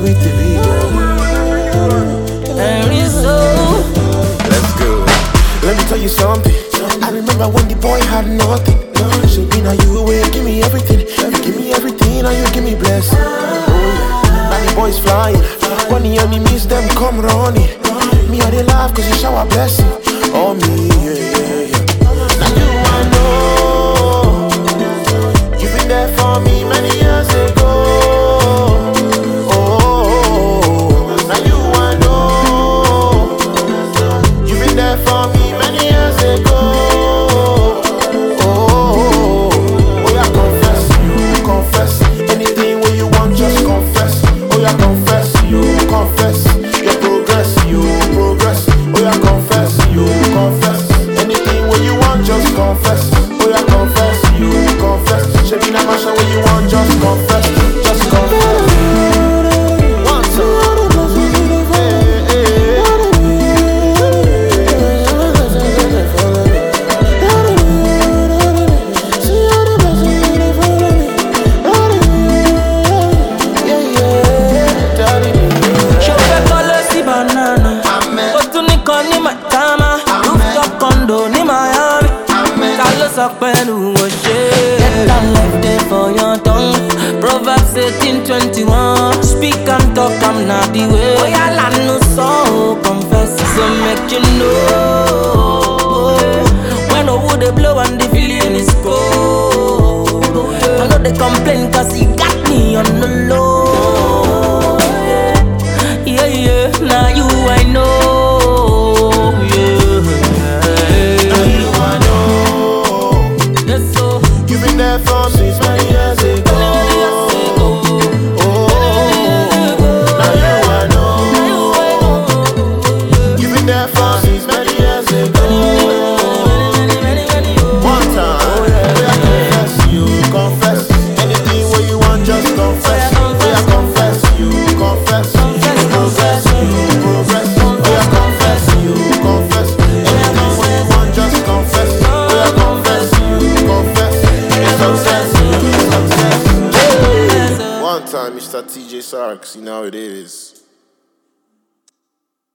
everything we do. Let's go. Let me tell you something. I remember when the boy had nothing. Should be now you will give me everything. You give me everything and you give me blessing. Now the boys flying. When the enemies them come running. Me I they laugh cause you shower blessing. Oh me, yeah. Now you I know. You've been there for me many years ago. Now you I know. You've been there for me many years ago. Proverbs 18:21. Speak and talk, I'm not the way. Oh, yeah, I know so confess. So make you know. When the wood they blow and the feeling is cold. I know they complain cause he got me on the low. Yeah, now you I know. Now you I know. Yes, so you've been there for me many years ago. Mr. TJ Sarks, you know how it is.